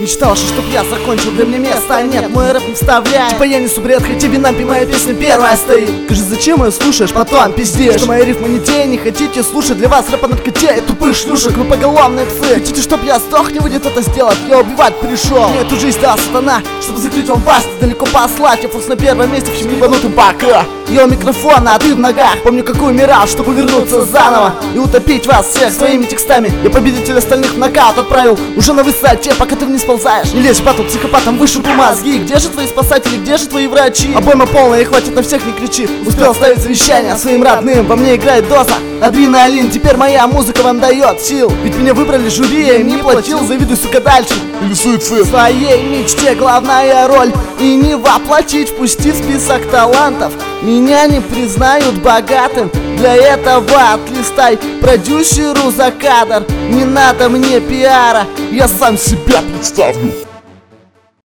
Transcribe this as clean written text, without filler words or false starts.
мечтал, что чтоб я закончил, для меня места нет, мой рэп не вставляет. Типа я несу бред, хотя винампи, моя песня первая стоит. Скажи, зачем ее слушаешь, потом пиздишь, что мои рифмы не те, не хотите слушать. Для вас рэп о наркоте и тупых шлюшек, вы поголовные псы. Хотите, чтоб я сдох, не будет это сделать, я убивать пришел. Мне эту жизнь дал сатана, чтобы закрыть вам вас, далеко послать. Я фокус на первом месте, всем ебанутым пока. Я у микрофона, а ты в ногах. Помню, какой умирал, чтобы вернуться заново и утопить вас всех своими текстами. Я победитель остальных в нокаут отправил уже на высоте, пока ты вниз ползаешь. Не лезь в батл, психопатом вышибу мозги. Где же твои спасатели, где же твои врачи? Обойма полная и хватит на всех, не кричи. Успел оставить завещание своим родным. Во мне играет доза, адреналин. Теперь моя музыка вам дает сил. Ведь меня выбрали жюри, я им не платил. Завидуй, сука, дальше или суицид. В своей мечте главная роль и не воплотить, впусти в список талантов. Меня не признают богатым, для этого отлистай продюсеру за кадр. Не надо мне пиара, я сам себя представлю.